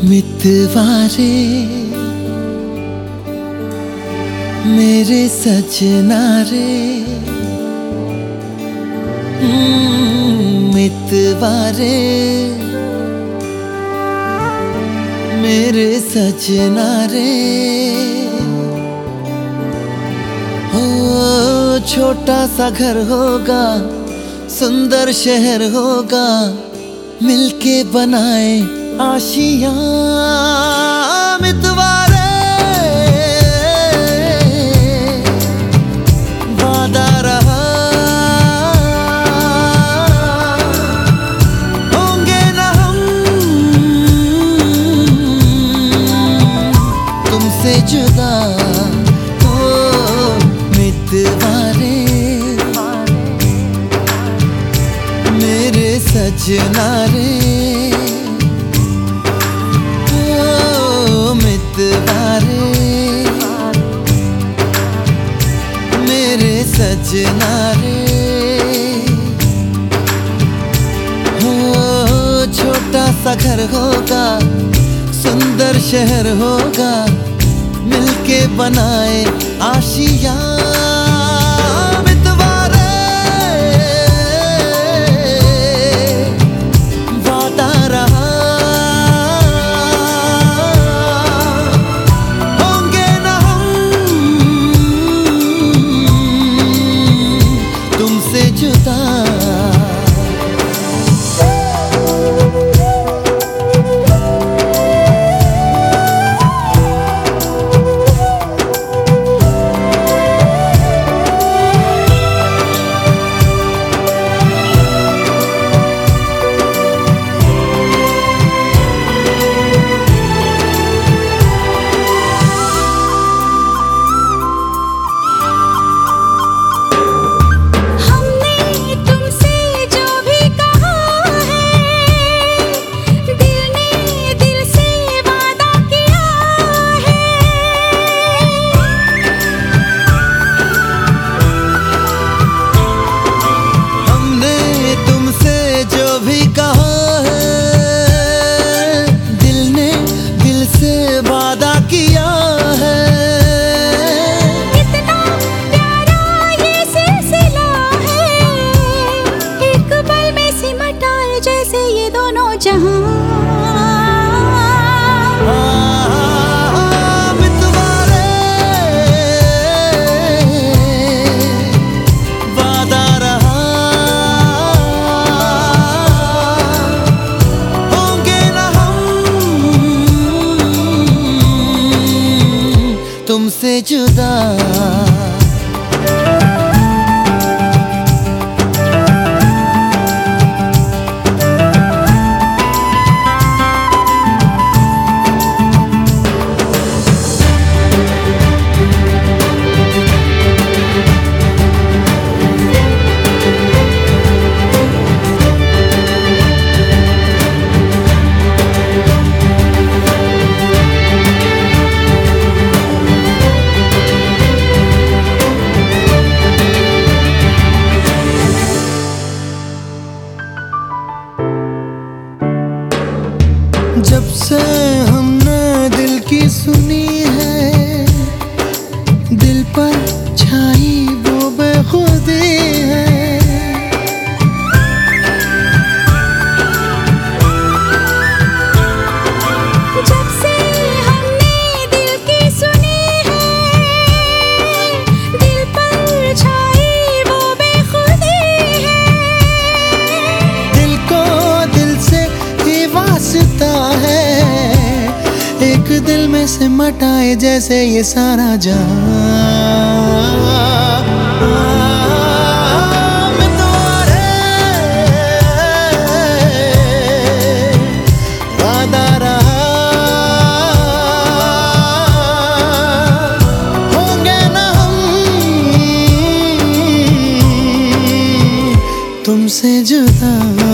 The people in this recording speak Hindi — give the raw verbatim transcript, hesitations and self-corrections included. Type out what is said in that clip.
मितवारे मेरे सजना रे, मितवारे मेरे सजना रे। हो छोटा सा घर होगा, सुंदर शहर होगा, मिलके बनाए आशियां मितवारे। वादा रहा होंगे न हम तुमसे जुदा। हो मितवारे मेरे सजना रे, मितवारे मेरे सजना रे। हो छोटा सा घर होगा, सुंदर शहर होगा, मिलके बनाए आशियां मितवारे। वादा रहा जुदा। तुमसे जुदा। जब से हमने दिल की सुनी है, दिल पर छाई वो बेखुदी है। जब से हमने दिल की सुनी है, दिल पर छाई वो बेखुदी है। दिल को दिल से ही वास्ता है, एक दिल में से मटाए जैसे ये सारा जहां। मितवारे वादा रहा होंगे न हम तुमसे जुदा।